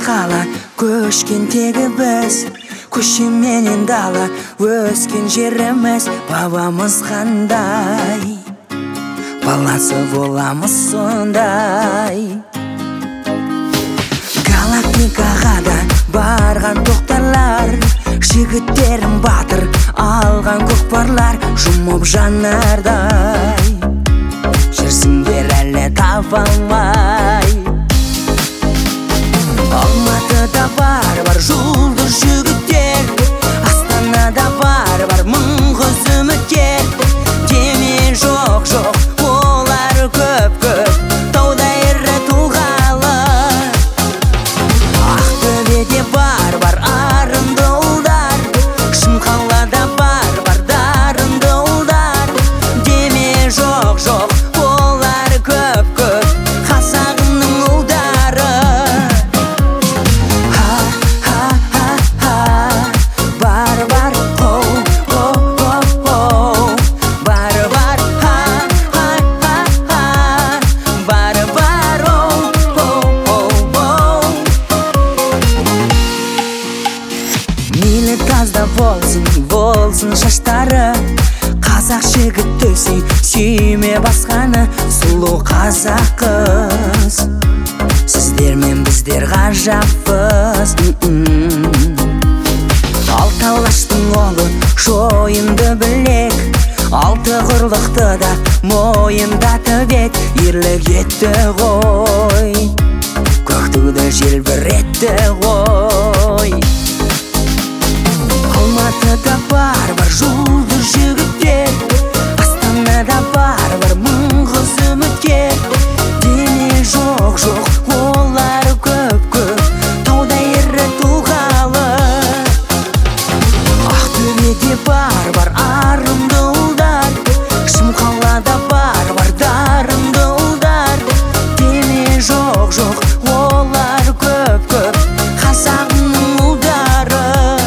қала көшкен тегі біз, көше менен дала өскен жеріміз. Бабамыз қандай, баласы боламыз сондай. Галактикаға да барған тоқтарлар, жігіттерім батыр алған көкпарлар. Жұмып жанардай жүрсіңдер әлі таба алмай. Алматыда бар жұлдыз жігіттер, Астанада бар мың қыз үміткер. Деме жоқ, олар көп, тауда ірі тұлғалы. Ақтөбеде бар арынды ұлдар, Шымқалада бар дарынды ұлдар. Деме жоқ, олар көп, қазағымның ұлдары. Мейлі тазда болсын шаштары, қазақ жігіт сүйме басқаны. Сұлу қазақ қыз, сіздер мен біздер ғажаппыз. Алты алаштың ұлы шойынды білек, алты құрлықты да мойындатып ед. Ерлік етті ғой, көк туды желбіретті ғой. Алматыда бар жұлдыз жігіттер, Астанада бар мың қыз үміткер. Дене жоқ, олар көп, тауда ірі тұлғалы. Ақтөбеде бар арынды ұлдар, Шымқалада бар дарынды ұлдар. Дене жоқ, олар көп, қазағымның ұлдары.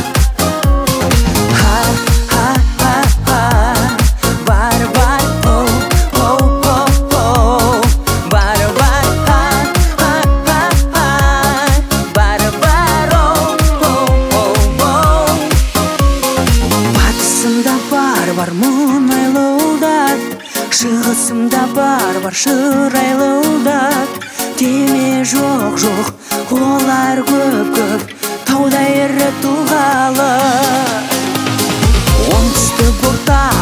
Бар мұнайлы ұлдар, шығысымда бар шырайлы ұлдар. Деме жоқ, олар көп, тауда ірі тұлғалы. Оңтүстік орта